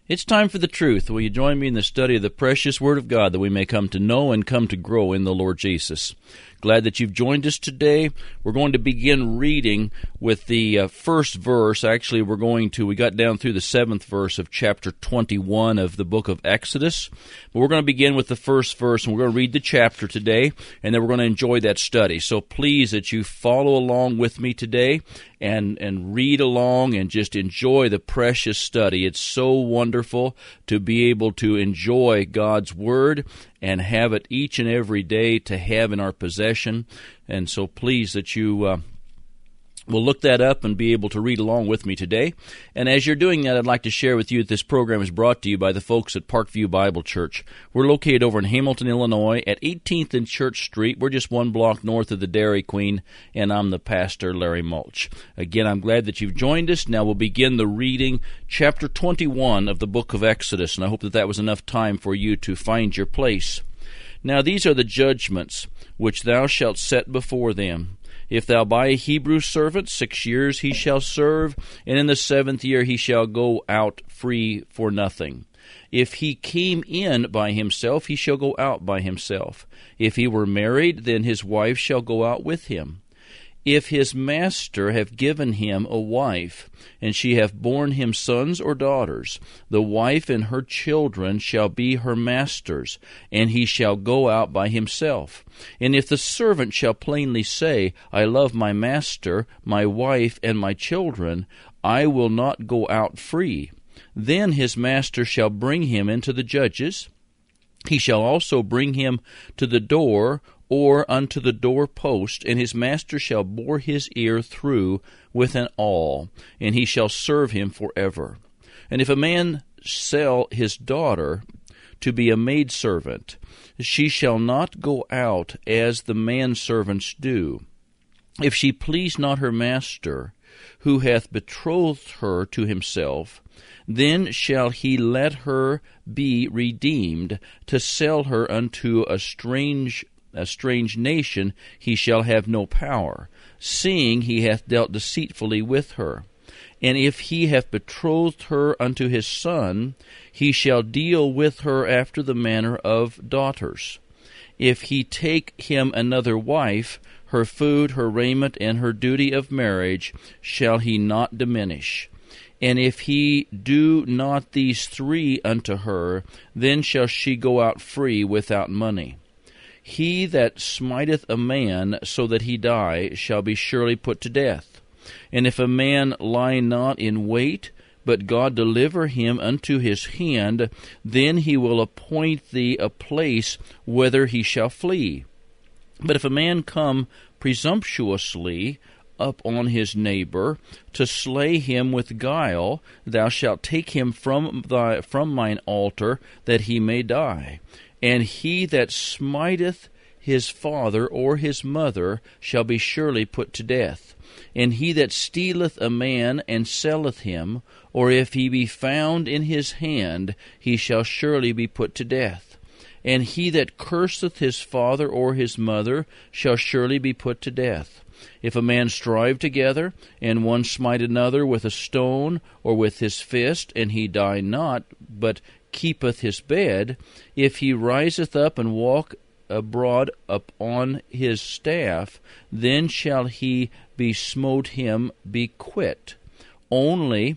It's time for the truth. Will you join me in the study of the precious Word of God that we may come to know and come to grow in the Lord Jesus? Glad that you've joined us today. We're going to begin reading with the first verse. Actually, we got down through the 7th verse of chapter 21 of the book of Exodus. But we're going to begin with the first verse, and we're going to read the chapter today, and then we're going to enjoy that study. So please that you follow along with me today and read along and just enjoy the precious study. It's so wonderful to be able to enjoy God's Word and have it each and every day to have in our possession. And so please that you will look that up and be able to read along with me today. And as you're doing that, I'd like to share with you that this program is brought to you by the folks at Parkview Bible Church. We're located over in Hamilton, Illinois at 18th and Church Street. We're just one block north of the Dairy Queen, and I'm the pastor, Larry Mulch. Again, I'm glad that you've joined us. Now we'll begin the reading, chapter 21 of the book of Exodus, and I hope that was enough time for you to find your place. Now these are the judgments which thou shalt set before them. If thou buy a Hebrew servant, 6 years he shall serve, and in the 7th year he shall go out free for nothing. If he came in by himself, he shall go out by himself. If he were married, then his wife shall go out with him. If his master have given him a wife, and she have borne him sons or daughters, the wife and her children shall be her master's, and he shall go out by himself. And if the servant shall plainly say, I love my master, my wife, and my children, I will not go out free, then his master shall bring him into the judges. He shall also bring him to the door or unto the doorpost, and his master shall bore his ear through with an awl, and he shall serve him forever. And if a man sell his daughter to be a maidservant, she shall not go out as the manservants do. If she please not her master, who hath betrothed her to himself, then shall he let her be redeemed. To sell her unto a strange nation he shall have no power, seeing he hath dealt deceitfully with her. And if he have betrothed her unto his son, he shall deal with her after the manner of daughters. If he take him another wife, her food, her raiment, and her duty of marriage shall he not diminish. And if he do not these three unto her, then shall she go out free without money. He that smiteth a man so that he die shall be surely put to death. And if a man lie not in wait, but God deliver him unto his hand, then he will appoint thee a place whither he shall flee. But if a man come presumptuously up on his neighbor to slay him with guile, thou shalt take him from mine altar, that he may die. And he that smiteth his father or his mother shall be surely put to death. And he that stealeth a man and selleth him, or if he be found in his hand, he shall surely be put to death. And he that curseth his father or his mother shall surely be put to death. If a man strive together, and one smite another with a stone or with his fist, and he die not, but keepeth his bed, if he riseth up and walk abroad upon his staff, then shall he be smote him be quit. Only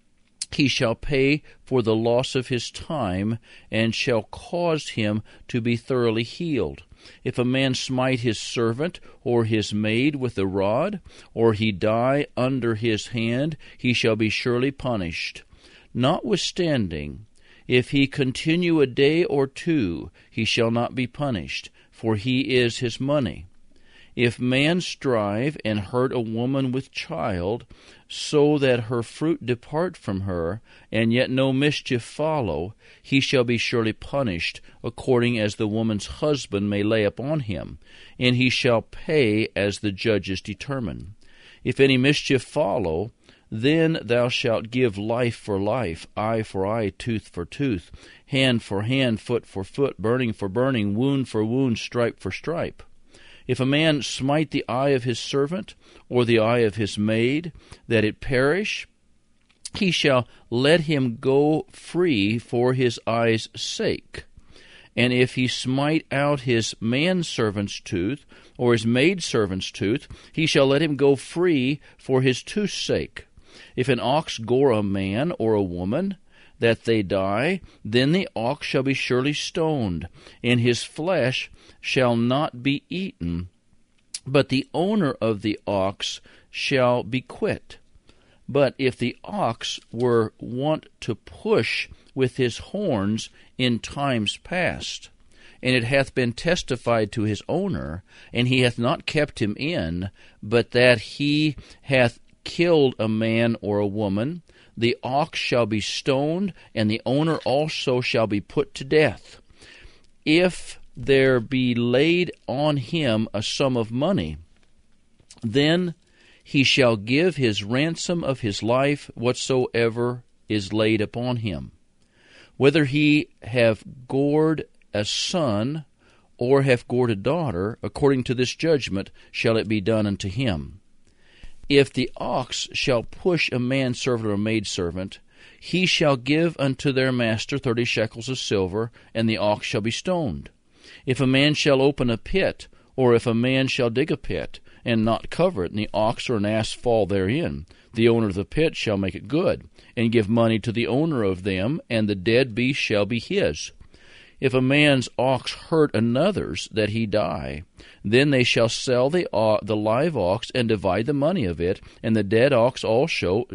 he shall pay for the loss of his time, and shall cause him to be thoroughly healed. If a man smite his servant or his maid with a rod, or he die under his hand, he shall be surely punished. Notwithstanding, if he continue a day or two, he shall not be punished, for he is his money. If man strive and hurt a woman with child, so that her fruit depart from her, and yet no mischief follow, he shall be surely punished, according as the woman's husband may lay upon him, and he shall pay as the judges determine. If any mischief follow, then thou shalt give life for life, eye for eye, tooth for tooth, hand for hand, foot for foot, burning for burning, wound for wound, stripe for stripe. If a man smite the eye of his servant, or the eye of his maid, that it perish, he shall let him go free for his eye's sake. And if he smite out his manservant's tooth, or his maidservant's tooth, he shall let him go free for his tooth's sake. If an ox gore a man or a woman, that they die, then the ox shall be surely stoned, and his flesh shall not be eaten, but the owner of the ox shall be quit. But if the ox were wont to push with his horns in times past, and it hath been testified to his owner, and he hath not kept him in, but that he hath killed a man or a woman, the ox shall be stoned, and the owner also shall be put to death. If there be laid on him a sum of money, then he shall give his ransom of his life whatsoever is laid upon him. Whether he have gored a son, or have gored a daughter, according to this judgment shall it be done unto him. If the ox shall push a manservant or a maidservant, he shall give unto their master 30 shekels of silver, and the ox shall be stoned. If a man shall open a pit, or if a man shall dig a pit, and not cover it, and the ox or an ass fall therein, the owner of the pit shall make it good, and give money to the owner of them, and the dead beast shall be his. If a man's ox hurt another's, that he die, then they shall sell the live ox, and divide the money of it, and the dead ox also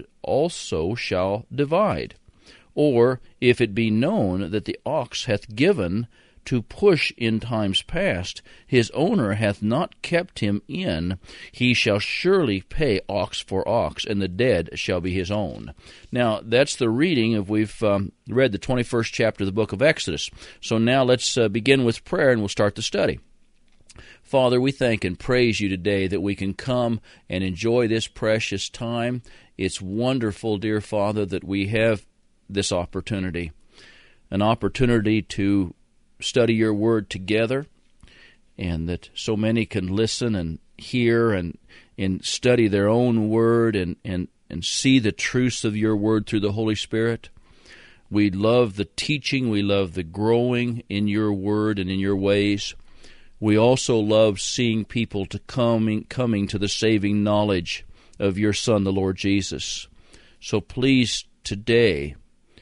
shall divide. Or, if it be known that the ox hath given to push in times past, his owner hath not kept him in, he shall surely pay ox for ox, and the dead shall be his own. Now, that's the reading of, we've read the 21st chapter of the book of Exodus. So now let's begin with prayer, and we'll start the study. Father, we thank and praise you today that we can come and enjoy this precious time. It's wonderful, dear Father, that we have this opportunity, an opportunity to study your word together, and that so many can listen and hear and study their own word and see the truths of your word through the Holy Spirit. We love the teaching. We love the growing in your word and in your ways. We also love seeing people coming to the saving knowledge of your Son, the Lord Jesus. So please, today,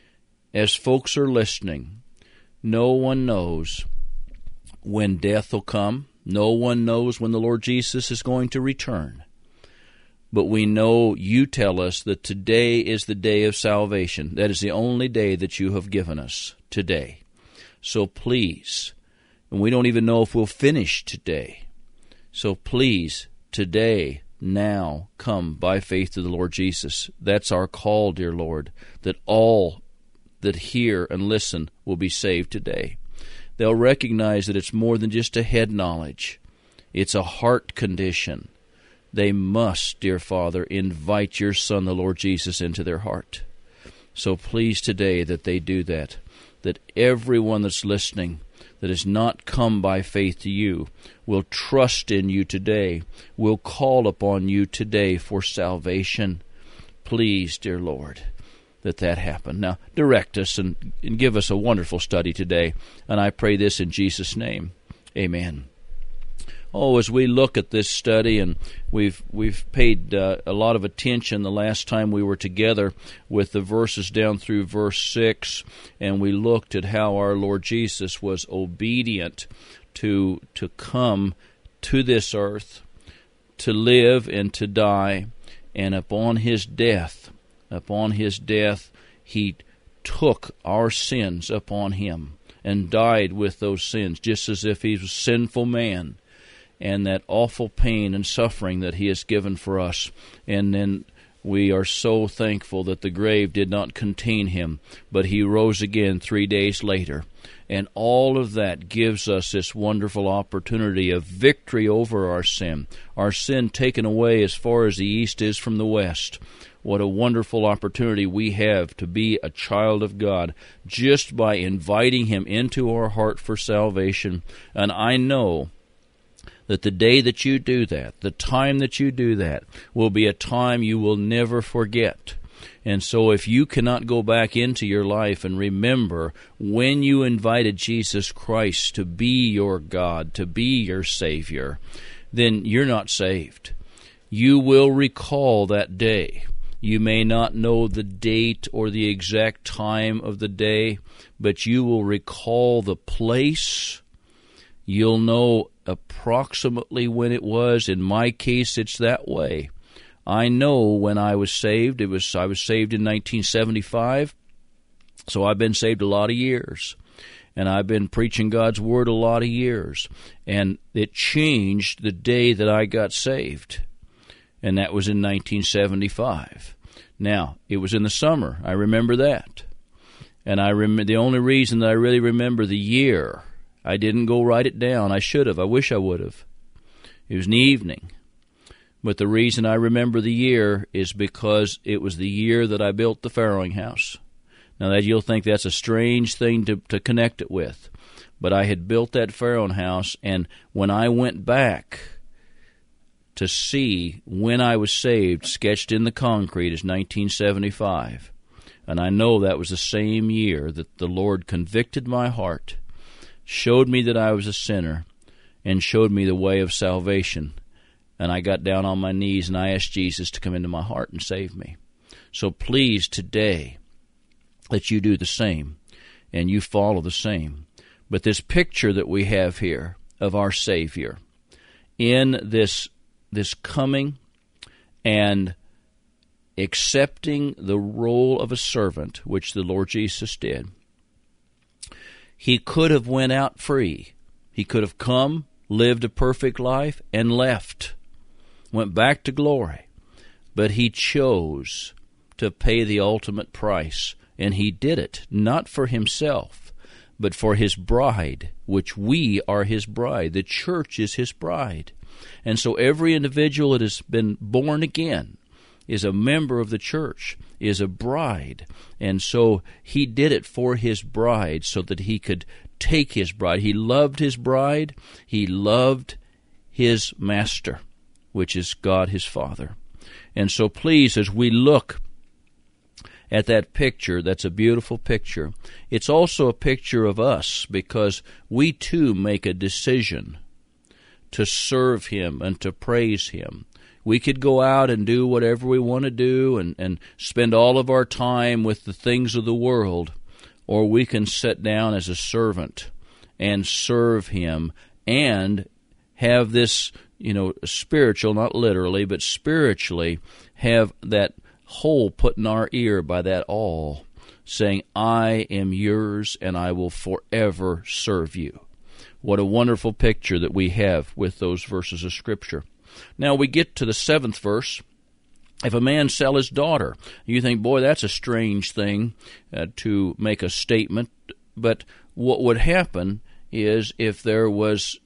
as folks are listening, no one knows when death will come. No one knows when the Lord Jesus is going to return. But we know you tell us that today is the day of salvation. That is the only day that you have given us, today. So please, and we don't even know if we'll finish today. So please, today, now, come by faith to the Lord Jesus. That's our call, dear Lord, that all that hear and listen will be saved today. They'll recognize that it's more than just a head knowledge. It's a heart condition. They must, dear Father, invite your Son, the Lord Jesus, into their heart. So please today that they do that everyone that's listening that has not come by faith to you will trust in you today, will call upon you today for salvation. Please, dear Lord, that happen. Now, direct us and give us a wonderful study today, and I pray this in Jesus' name. Amen. Oh, as we look at this study, and we've paid a lot of attention the last time we were together with the verses down through verse 6, and we looked at how our Lord Jesus was obedient to come to this earth, to live and to die, and upon his death, he took our sins upon him and died with those sins, just as if he was a sinful man, and that awful pain and suffering that he has given for us. And then we are so thankful that the grave did not contain him, but he rose again 3 days later. And all of that gives us this wonderful opportunity of victory over our sin taken away as far as the east is from the west. What a wonderful opportunity we have to be a child of God just by inviting him into our heart for salvation. And I know that the day that you do that, the time that you do that, will be a time you will never forget. And so if you cannot go back into your life and remember when you invited Jesus Christ to be your God, to be your Savior, then you're not saved. You will recall that day. You may not know the date or the exact time of the day, but you will recall the place. You'll know approximately when it was. In my case, it's that way. I know when I was saved. I was saved in 1975, so I've been saved a lot of years. And I've been preaching God's Word a lot of years. And it changed the day that I got saved. And that was in 1975. Now, it was in the summer. I remember that. And I remember the only reason that I really remember the year, I didn't go write it down. I should have. I wish I would have. It was in the evening. But the reason I remember the year is because it was the year that I built the farrowing house. Now, that you'll think that's a strange thing to connect it with. But I had built that farrowing house, and when I went back to see when I was saved, sketched in the concrete, is 1975. And I know that was the same year that the Lord convicted my heart, showed me that I was a sinner, and showed me the way of salvation. And I got down on my knees and I asked Jesus to come into my heart and save me. So please today that you do the same and you follow the same. But this picture that we have here of our Savior in this coming and accepting the role of a servant, which the Lord Jesus did, he could have went out free. He could have come, lived a perfect life, and left. Went back to glory. But he chose to pay the ultimate price, and he did it not for himself, but for his bride, which we are his bride. The church is his bride. And so every individual that has been born again is a member of the church, is a bride. And so he did it for his bride so that he could take his bride. He loved his bride. He loved his master, which is God his Father. And so please, as we look at that picture, that's a beautiful picture, it's also a picture of us, because we too make a decision to serve him and to praise him. We could go out and do whatever we want to do and spend all of our time with the things of the world, or we can sit down as a servant and serve him and have this, spiritual, not literally, but spiritually, have that hole put in our ear by that all, saying, I am yours and I will forever serve you. What a wonderful picture that we have with those verses of Scripture. Now we get to the 7th verse. If a man sell his daughter, you think, boy, that's a strange thing to make a statement. But what would happen is if there was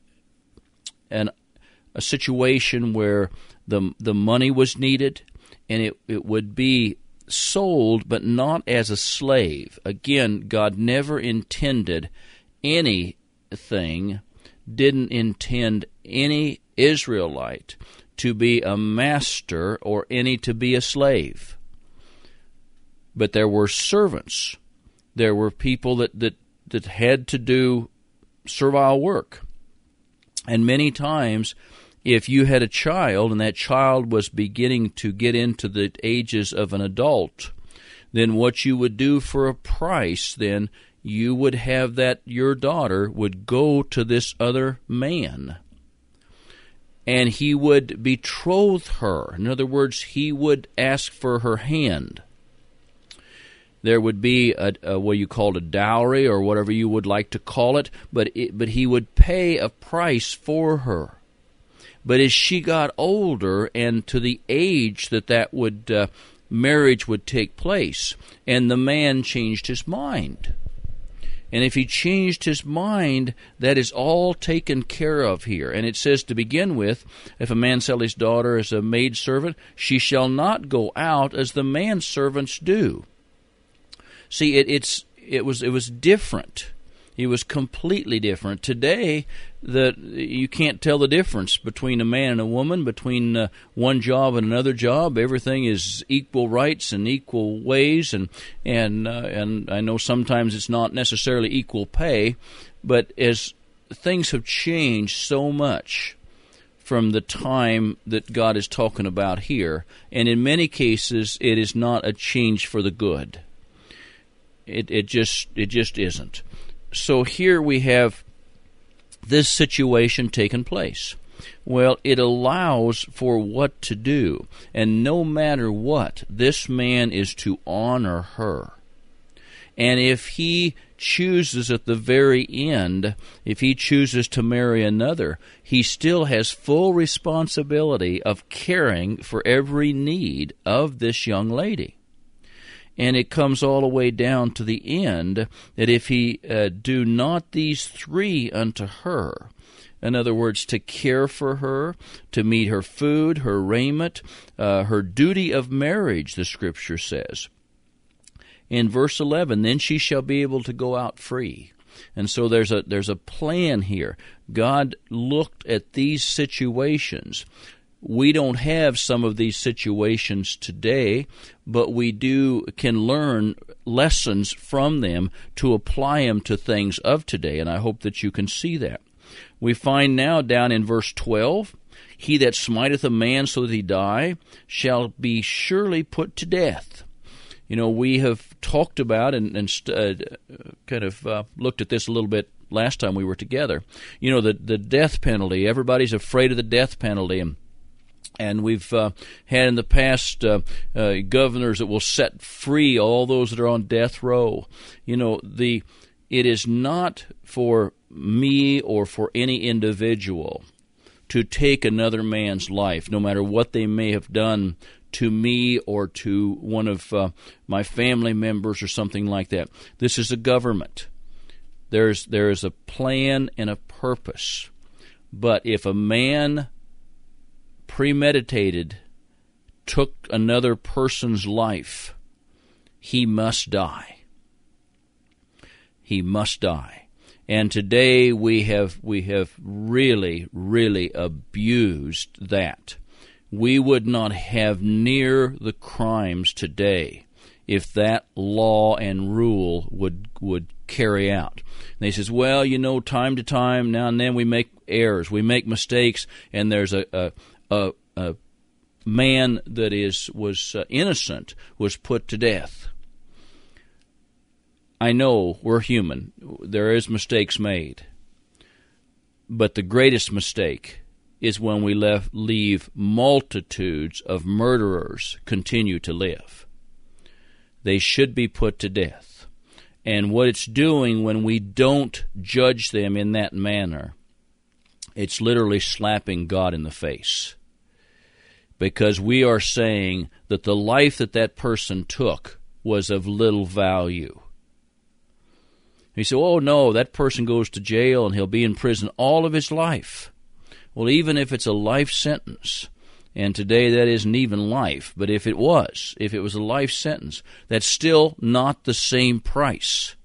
a situation where the money was needed, and it would be sold, but not as a slave. Again, God never intended anything, didn't intend any Israelite to be a master or any to be a slave. But there were servants. There were people that had to do servile work. And many times, if you had a child and that child was beginning to get into the ages of an adult, then what you would do for a price, then you would have that your daughter would go to this other man, and he would betroth her. In other words, he would ask for her hand. There would be what you called a dowry, or whatever you would like to call it, but he would pay a price for her. But as she got older and to the age that would marriage would take place, and the man changed his mind. And if he changed his mind, that is all taken care of here. And it says to begin with, if a man sell his daughter as a maidservant, she shall not go out as the manservants do. See, it was different. He was completely different. Today, you can't tell the difference between a man and a woman, between one job and another job. Everything is equal rights and equal ways, and I know sometimes it's not necessarily equal pay, but as things have changed so much from the time that God is talking about here, and in many cases it is not a change for the good. It just isn't. So here we have this situation taking place. Well, it allows for what to do, and no matter what, this man is to honor her. And if he chooses at the very end, if he chooses to marry another, he still has full responsibility of caring for every need of this young lady. And it comes all the way down to the end that if he do not these three unto her, in other words, to care for her, to meet her food, her raiment, her duty of marriage, the Scripture says. In verse 11, then she shall be able to go out free. And so there's a plan here. God looked at these situations. We don't have some of these situations today, but we can learn lessons from them to apply them to things of today, and I hope that you can see that. We find now down in verse 12, he that smiteth a man so that he die shall be surely put to death. You know, we have talked about and looked at this a little bit last time we were together. You know, the death penalty. Everybody's afraid of the death penalty, and we've had in the past governors that will set free all those that are on death row. You know, it is not for me or for any individual to take another man's life, no matter what they may have done to me or to one of my family members or something like that. This is a government. There is a plan and a purpose. But if a man premeditated took another person's life, he must die. He must die. And today we have really, really abused that. We would not have near the crimes today if that law and rule would carry out. And he says, well, you know, time to time, now and then we make errors, we make mistakes, and there's a man that was innocent was put to death. I know we're human. There is mistakes made. But the greatest mistake is when we leave multitudes of murderers continue to live. They should be put to death. And what it's doing when we don't judge them in that manner, it's literally slapping God in the face. Because we are saying that the life that person took was of little value. You say, oh no, that person goes to jail and he'll be in prison all of his life. Well, even if it's a life sentence, and today that isn't even life, but if it was a life sentence, that's still not the same price.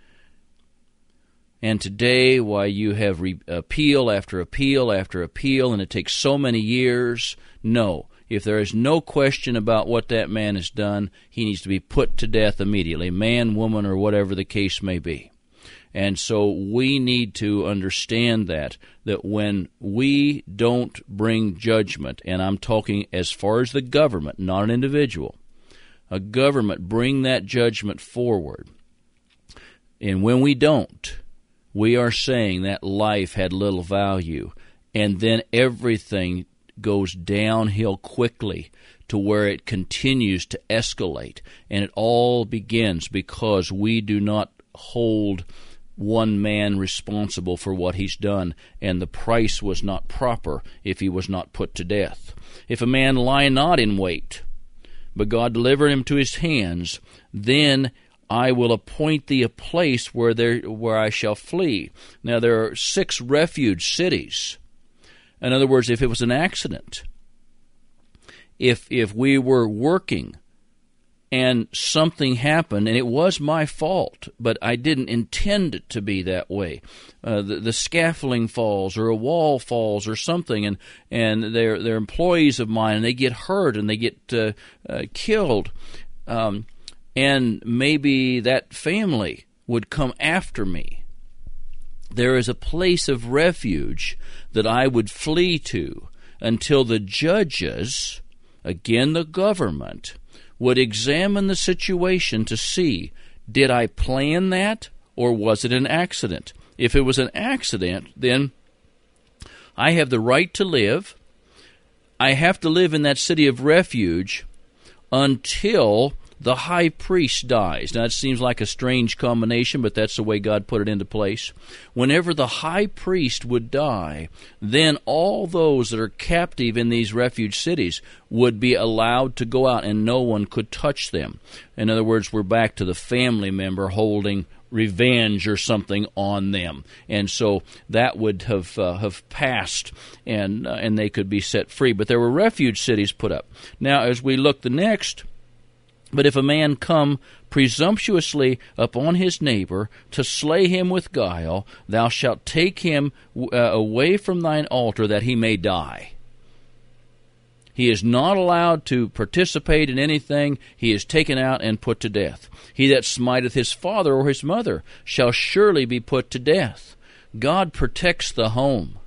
And today, why you have appeal after appeal after appeal, and it takes so many years, no. If there is no question about what that man has done, he needs to be put to death immediately, man, woman, or whatever the case may be. And so we need to understand that when we don't bring judgment, and I'm talking as far as the government, not an individual, a government bring that judgment forward. And when we don't, we are saying that life had little value, and then everything goes downhill quickly to where it continues to escalate, and it all begins because we do not hold one man responsible for what he's done, and the price was not proper if he was not put to death. If a man lie not in wait, but God deliver him to his hands, then I will appoint thee a place where I shall flee. Now there are 6 refuge cities. In other words, if it was an accident, if we were working and something happened, and it was my fault, but I didn't intend it to be that way. The scaffolding falls, or a wall falls, or something, and they're employees of mine, and they get hurt, and they get killed, and maybe that family would come after me. There is a place of refuge that I would flee to until the judges, again the government, would examine the situation to see, did I plan that, or was it an accident? If it was an accident, then I have the right to live. I have to live in that city of refuge until the high priest dies. Now, it seems like a strange combination, but that's the way God put it into place. Whenever the high priest would die, then all those that are captive in these refuge cities would be allowed to go out, and no one could touch them. In other words, we're back to the family member holding revenge or something on them, and so that would have passed, and they could be set free. But there were refuge cities put up. Now, as we look the next. But if a man come presumptuously upon his neighbor to slay him with guile, thou shalt take him away from thine altar that he may die. He is not allowed to participate in anything. He is taken out and put to death. He that smiteth his father or his mother shall surely be put to death. God protects the home.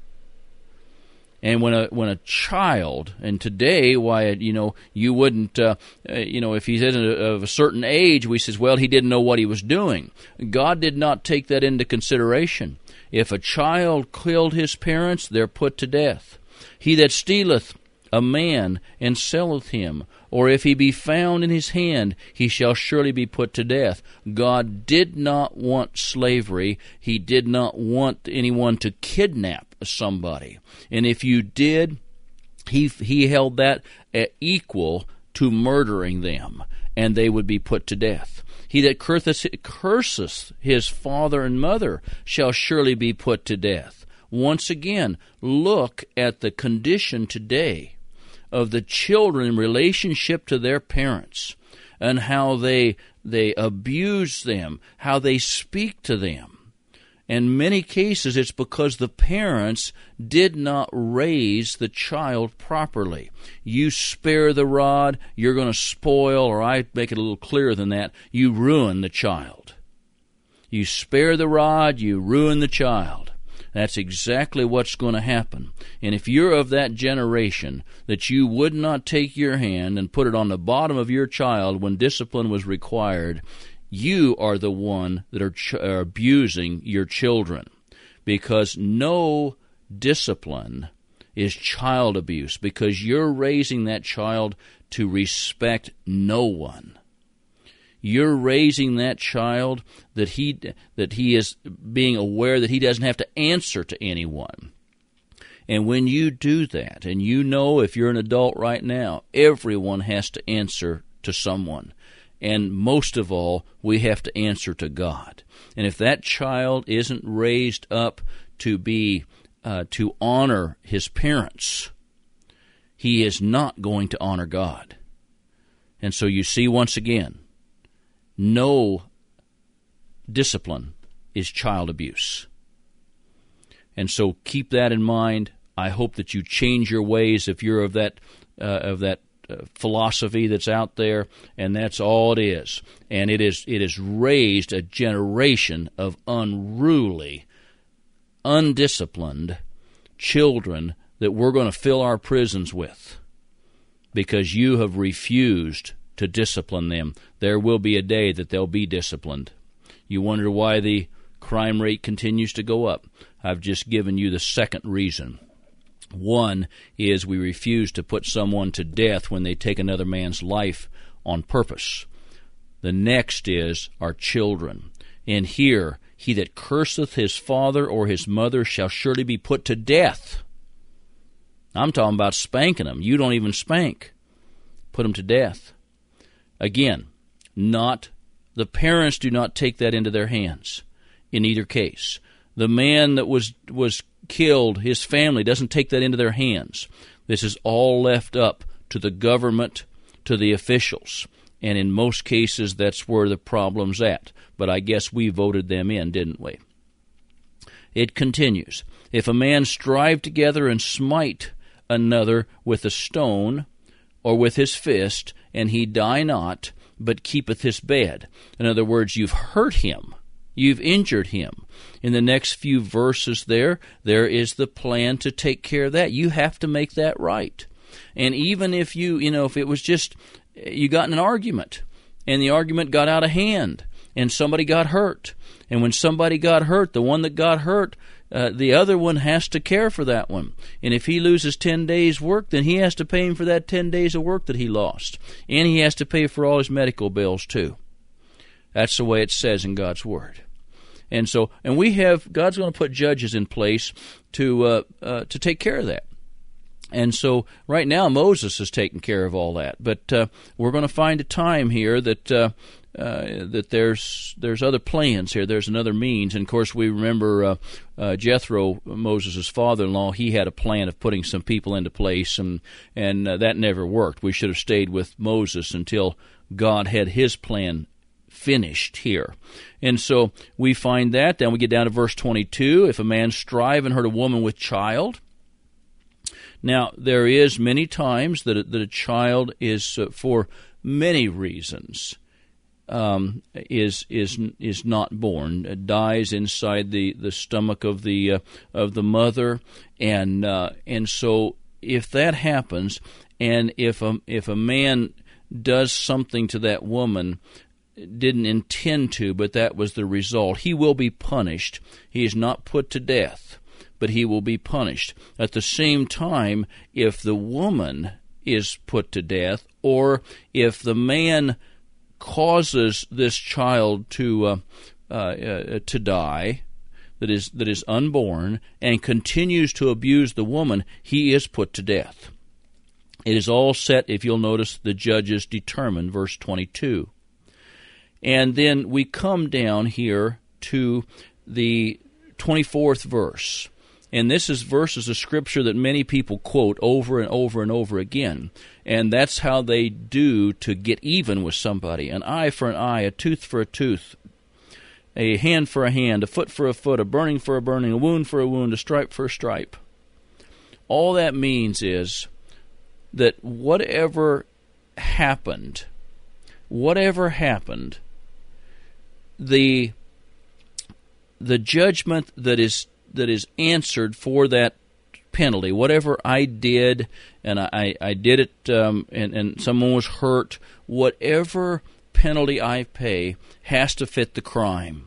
And when a child, and today, why, you wouldn't, if he's of a certain age, we says, well, he didn't know what he was doing. God did not take that into consideration. If a child killed his parents, they're put to death. He that stealeth a man and selleth him, or if he be found in his hand, he shall surely be put to death. God did not want slavery. He did not want anyone to kidnap somebody. And if you did, he held that equal to murdering them, and they would be put to death. He that curseth his father and mother shall surely be put to death. Once again, look at the condition today of the children in relationship to their parents, and how they abuse them, how they speak to them. In many cases, it's because the parents did not raise the child properly. You spare the rod, you're going to spoil, or I make it a little clearer than that, you ruin the child. You spare the rod, you ruin the child. That's exactly what's going to happen. And if you're of that generation that you would not take your hand and put it on the bottom of your child when discipline was required, you are the one that are abusing your children, because no discipline is child abuse, because you're raising that child to respect no one. You're raising that child that he is being aware that he doesn't have to answer to anyone. And when you do that, and if you're an adult right now, everyone has to answer to someone. And most of all, we have to answer to God. And if that child isn't raised up to be to honor his parents, he is not going to honor God. And so you see, once again, no discipline is child abuse. And so keep that in mind. I hope that you change your ways if you're of that philosophy that's out there, and that's all it is. And it is raised a generation of unruly, undisciplined children that we're going to fill our prisons with, because you have refused to discipline them. There will be a day that they'll be disciplined. You wonder why the crime rate continues to go up. I've just given you the second reason. One is we refuse to put someone to death when they take another man's life on purpose. The next is our children. And here, he that curseth his father or his mother shall surely be put to death. I'm talking about spanking them. You don't even spank. Put them to death. Again, the parents do not take that into their hands in either case. The man that was killed, his family doesn't take that into their hands. This is all left up to the government, to the officials. And in most cases, that's where the problem's at. But I guess we voted them in, didn't we? It continues. If a man strive together and smite another with a stone or with his fist, and he die not, but keepeth his bed. In other words, you've hurt him. You've injured him. In the next few verses there is the plan to take care of that. You have to make that right. And even if if it was just, you got in an argument, and the argument got out of hand, and somebody got hurt. And when somebody got hurt, the one that got hurt, the other one has to care for that one. And if he loses 10 days' work, then he has to pay him for that 10 days of work that he lost. And he has to pay for all his medical bills too. That's the way it says in God's Word. And so, God's going to put judges in place to take care of that. And so right now Moses is taking care of all that. But we're going to find a time here that there's other plans here. There's another means. And of course we remember Jethro, Moses' father-in-law, he had a plan of putting some people into place, and that never worked. We should have stayed with Moses until God had his plan finished here. And so we find that. Then we get down to verse 22. If a man strive and hurt a woman with child. Now, there is many times that a child is, for many reasons, is not born, dies inside the stomach of the mother, and so if that happens, and if a man does something to that woman, didn't intend to, but that was the result, he will be punished. He is not put to death, but he will be punished. At the same time, if the woman is put to death, or if the man causes this child to die, that is unborn, and continues to abuse the woman, he is put to death. It is all set, if you'll notice, the judges determine, verse 22. And then we come down here to the 24th verse. And this is verses of Scripture that many people quote over and over and over again. And that's how they do to get even with somebody. An eye for an eye, a tooth for a tooth, a hand for a hand, a foot for a foot, a burning for a burning, a wound for a wound, a stripe for a stripe. All that means is that whatever happened, the judgment that is answered for that penalty, whatever I did, and I did it, and someone was hurt, whatever penalty I pay has to fit the crime.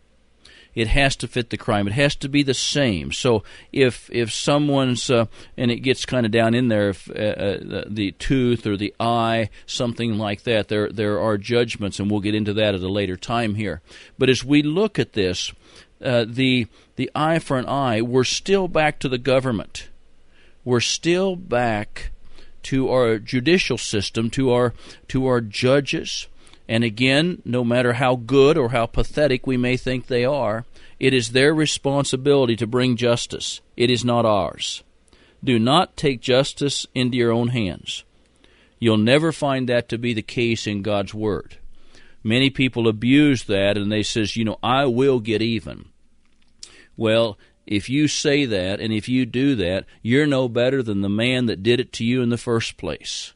It has to fit the crime. It has to be the same. So if someone's, and it gets kind of down in there, if the tooth or the eye, something like that, there are judgments, and we'll get into that at a later time here. But as we look at this, the eye for an eye, we're still back to the government. We're still back to our judicial system, to our judges. And again, no matter how good or how pathetic we may think they are, it is their responsibility to bring justice. It is not ours. Do not take justice into your own hands. You'll never find that to be the case in God's Word. Many people abuse that, and they says, I will get even. Well, if you say that, and if you do that, you're no better than the man that did it to you in the first place.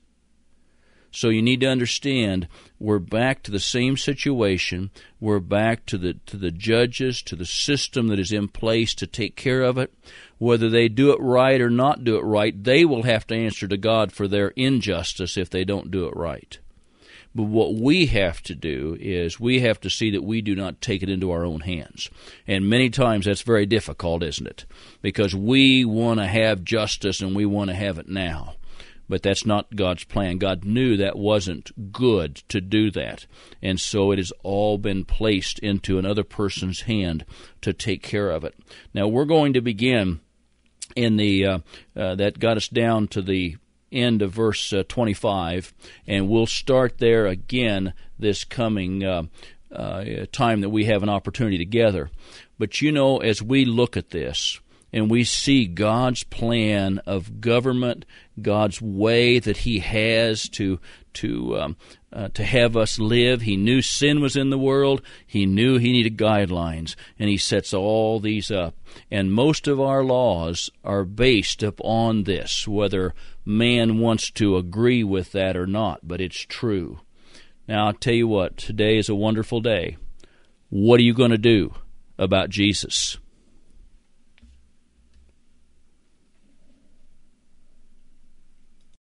So you need to understand, we're back to the same situation. We're back to the judges, to the system that is in place to take care of it. Whether they do it right or not do it right, they will have to answer to God for their injustice if they don't do it right. But what we have to do is we have to see that we do not take it into our own hands. And many times that's very difficult, isn't it? Because we want to have justice and we want to have it now. But that's not God's plan. God knew that wasn't good to do that. And so it has all been placed into another person's hand to take care of it. Now we're going to begin in that got us down to the end of verse 25, and we'll start there again this coming time that we have an opportunity together. But as we look at this, and we see God's plan of government, God's way that He has to have us live. He knew sin was in the world. He knew He needed guidelines, and He sets all these up. And most of our laws are based upon this, whether man wants to agree with that or not, but it's true. Now, I'll tell you what, today is a wonderful day. What are you going to do about Jesus?